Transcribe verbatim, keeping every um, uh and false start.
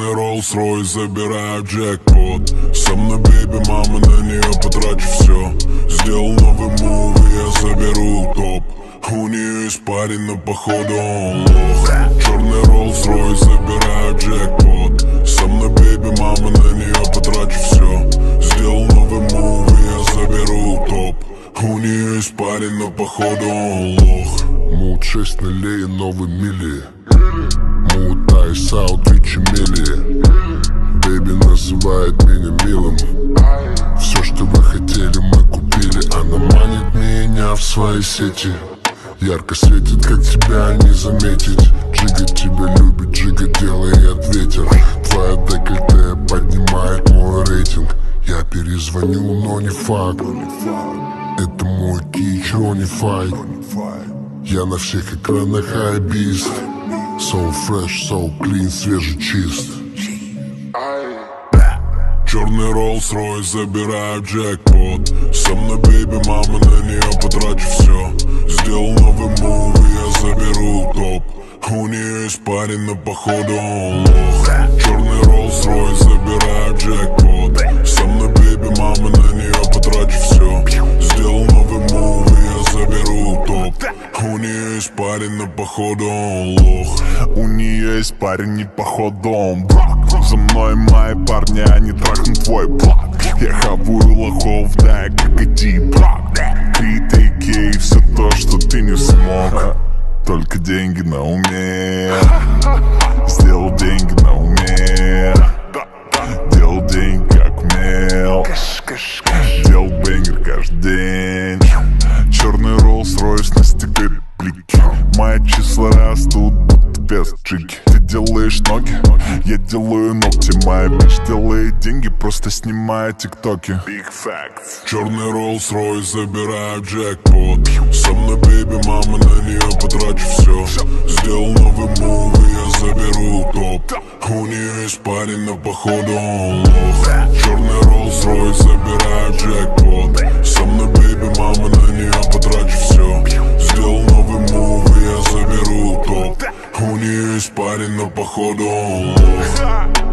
Черный Rolls-Royce, забираю джекпот. Со мной бейби, мама, на нее потрачу все. Сделал новый мув, и я заберу топ. У нее есть парень, но походу он лох. Черный Rolls-Royce, забираю джекпот. Со мной бейби, мама, на нее потрачу все. Сделал новый мув, и я заберу топ. У нее есть парень, но походу он лох. Мут шесть нулей, новый мили. Мут айс аутвичи мили. Бэби называет меня милым. Все, что вы хотели, мы купили. Она манит меня в свои сети. Ярко светит, как тебя не заметить. Джига тебя любит, Джига делает ветер. Твоя декольте поднимает мой рейтинг. Я перезвоню, но не факт. Это мой кич, не файт. Я на всех экранах хайбист. So fresh, so clean, свежий, чист. Черный Rolls-Royce, забираю джекпот. Со мной бейби, мама, на нее потрачу все. Сделал новый мув, и я заберу топ. У нее есть парень, но походу он лох. Черный Rolls-Royce, забираю джекпот. Со мной бейби, мама, на нее потрачу все. Сделал новый мув, и я заберу топ. У нее есть парень, но походу он лох. У нее есть парень, не походу он брак. За мной мои парни, они трахнут твой блок. Я хавую лохов, да, как иди брак. Критики и все то, что ты не смог. Только деньги на уме. Сделал деньги на уме. Делал деньги как умел. Делал бенгер каждый день. Черный Rolls-Royce на стекле реплики. Мои числа растут, будто песчики. Ты делаешь ноги, я делаю ногти. Моя бич делает деньги, просто снимая тиктоки. Big facts. Черный Rolls-Royce, забираю джекпот. Со мной бейби, мама, на нее потрачу все. Сделал новый мув, и я заберу топ. У нее есть парень, но походу он лох. Черный Rolls-Royce, забираю джекпот. Со мной бейби, мама, на нее потрачу все. Сделал новый мув, и я заберу топ. У нее есть парень, но походу он лох.